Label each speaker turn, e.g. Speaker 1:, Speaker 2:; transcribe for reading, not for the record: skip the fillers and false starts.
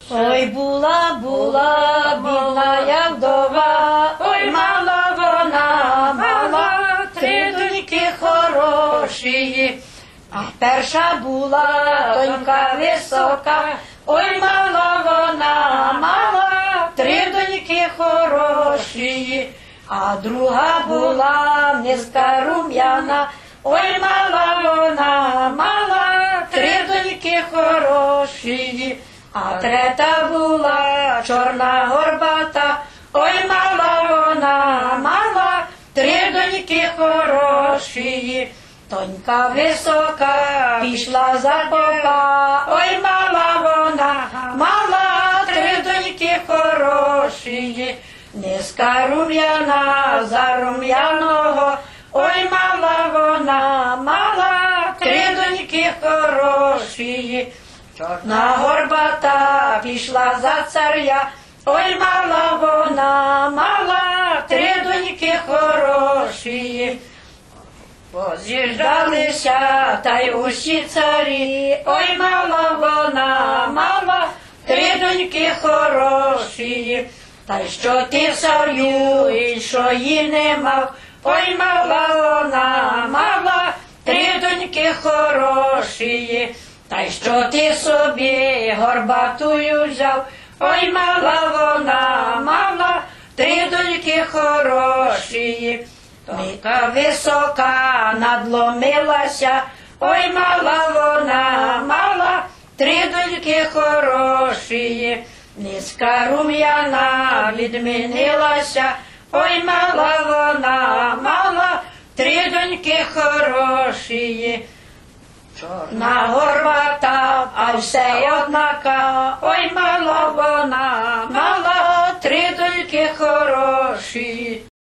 Speaker 1: Ой, була, бідна я вдова, ой, мала вона, мала, три доньки хороші. А перша була донька висока, ой, мала вона, мала, три доньки хороші. А друга була низька рум'яна, ой, мала вона, мала, три доньки хороші. А третя була чорна горбата, ой, мала вона, мала, три доньки хороші. Донька висока пішла за попа, ой, мала вона, мала, три доньки хороші. Низька рум'яна за рум'яного, ой, мала вона, мала, три доньки хороші. Чорна горбата пішла за царя, ой, мала вона, мала, три доньки хороші. Поз'їжджалися та й усі царі, ой, мала вона, мала, три доньки хороші. Та й що ти царю, іншої не мав, ой, мала вона, мала, три доньки хороші. Та й що ти собі горбатую взяв, ой, мала вона, мала, три доньки хороші. Донька висока надломилася, ой, мала вона, мала, три доньки хороші. Низька рум'яна відмінилася, ой, мала вона, мала, три доньки хороші. Чорна горбата, а все однака, ой, мала вона, мала, три доньки хороші.